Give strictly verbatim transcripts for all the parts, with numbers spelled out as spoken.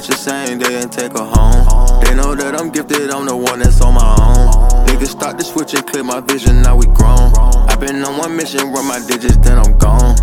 bitch the same day and take her home. They know that I'm gifted, I'm the one that's on my own. Niggas start to switch and clear my vision, now we grown. I been on one mission, run my digits, then I'm gone.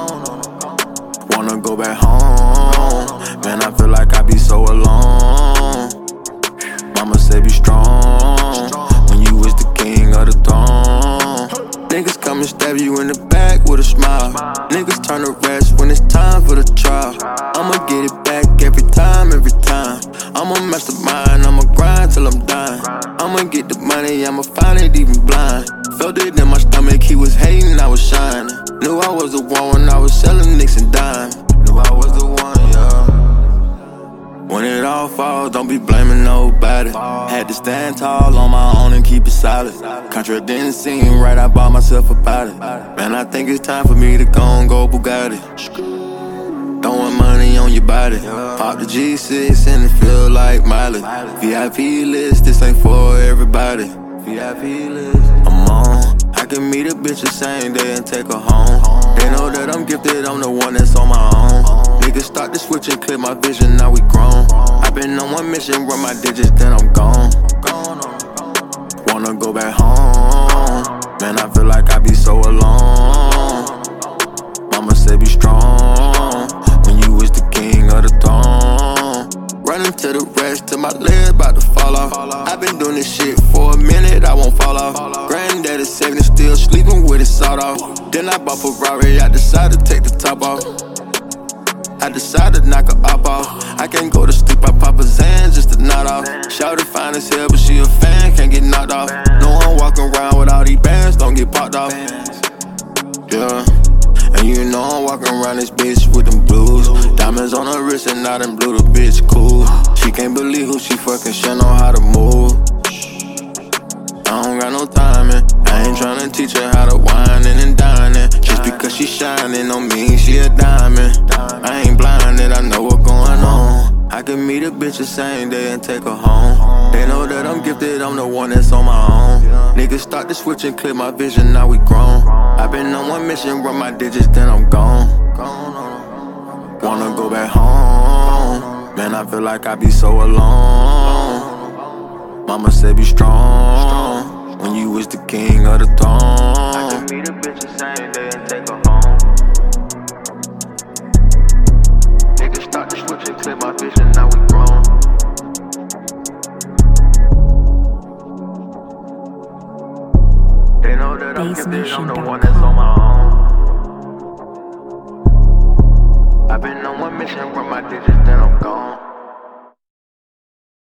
Wanna go back home, man, I feel like I be so alone. Mama said be strong, when you was the king of the throne. Niggas come and stab you in the back with a smile. Niggas turn to rest when it's time for the trial. I'ma get it back every time, every time. I'm a mastermind, I'ma grind till I'm dying. I'ma get the money, I'ma find it even blind. Felt it in my stomach, he was hating, I was shining. Knew I was the one when I was selling nicks and dime. Knew I was the one, yeah. When it all falls, don't be blaming nobody. Had to stand tall on my own and keep it solid. Contract didn't seem right, I bought myself about it. Man, I think it's time for me to go and go Bugatti. Throwing money on your body. Pop the G six and it feel like mileage. V I P list, this ain't for everybody. V I P list, I'm on. I can meet a bitch the same day and take her home. They know that I'm gifted, I'm the one that's on my own. Niggas start to switch and clear my vision, now we grown. I been on one mission, run my digits, then I'm gone. Wanna go back home, man, I feel like I be so alone. Mama said be strong, when you was the king of the throne. Running to the rest till my legs about to fall off. I been doing this shit for a minute, I won't fall off. Granddaddy saving, still sleeping with his sawed off. Then I bought Ferrari, I decided to take the top off. I decided to knock her up off. I can't go to sleep, I pop a Zan just to nod off. Shawty fine as hell, but she a fan, can't get knocked off. No one walking around with all these bands, don't get popped off. Yeah, and you know I'm walking around this bitch with them blues. Diamonds on her wrist and now them blue, the bitch cool. She can't believe who she fucking, she know how to move. I don't got no timing, I ain't tryna teach her how to whine and dining. Just because she shining don't mean she a diamond. I ain't blinded, I know what's going on. I can meet a bitch the same day and take her home. They know that I'm gifted, I'm the one that's on my own. Niggas start to switch and clear my vision, now we grown. I been on one mission, run my digits, then I'm gone. Wanna go back home, man, I feel like I be so alone. Mama said be strong, when you was the king of the throne. I can meet a bitch the same day and take her home. Niggas start to switch and clear my vision, now we grown. They know that I'm gifted, I'm the one that's on my own. I've been on one mission, run my digits.